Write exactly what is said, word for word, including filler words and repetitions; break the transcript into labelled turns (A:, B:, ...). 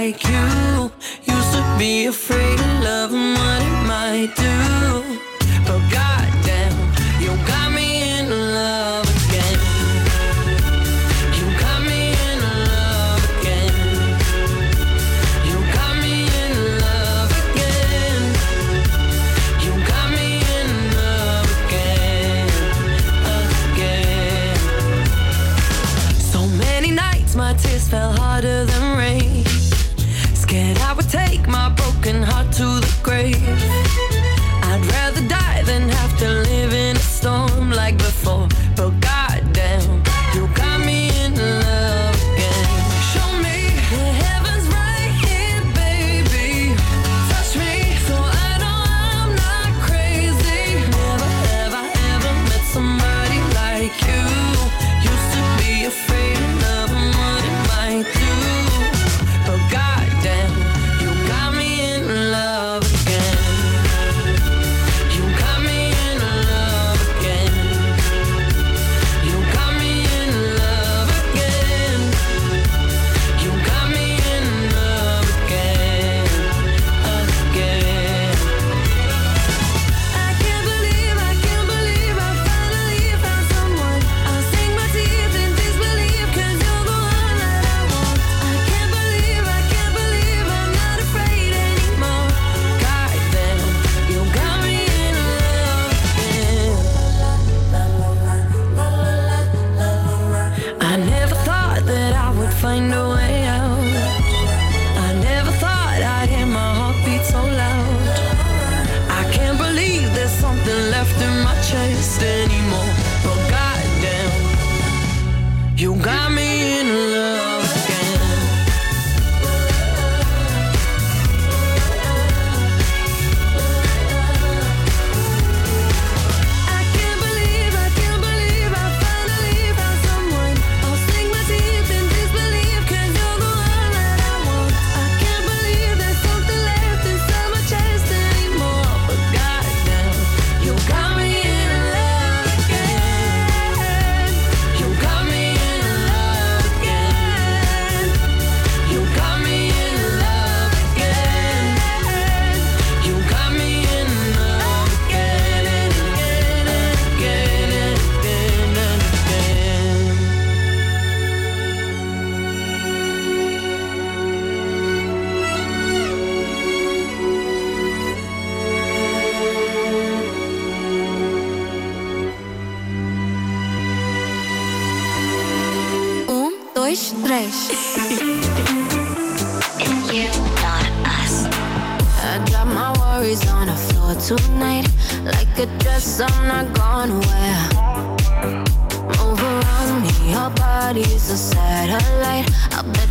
A: like you. Used to be afraid of love and what it might do. But goddamn, you got me in love again. You got me in love again. You got me in love again. You got me in love again, again. So many nights my tears fell harder than rain. Scared I would take my broken heart to the grave. I'd rather die than have to live in a storm like before. But goddamn, you got me in love again. Show me the heavens right here, baby. Touch me so I know I'm not crazy. Never have I ever met somebody like you. Used to be afraid of love and what it might do. But goddamn, you got me in love again. You got me in love again. You got me in love again. You got me in love again, again. I can't believe, I can't believe I finally found someone. I'll sink my teeth in disbelief, 'cause you're the one that I want. I can't believe, I can't believe I'm not afraid anymore. Goddamn, you got me in love again. I never thought that I would find a way out. I never thought I'd hear my heartbeat so loud. I can't believe there's something left in my chest anymore. But goddamn, you got me in love again. I can't believe, I can't believe I finally found someone. I'll sink my teeth in disbelief, 'cause you're the one that I want. I can't believe there's something left inside my chest anymore. But goddamn, you got me in love again. You got me in love again. You got me in love again. You got me in love again and again and again and again and again.
B: Um, dois, três.
C: You, not us.
B: I drop my worries on the floor tonight. Like a dress I'm not gonna wear. Move around me, your body's a satellite. I bet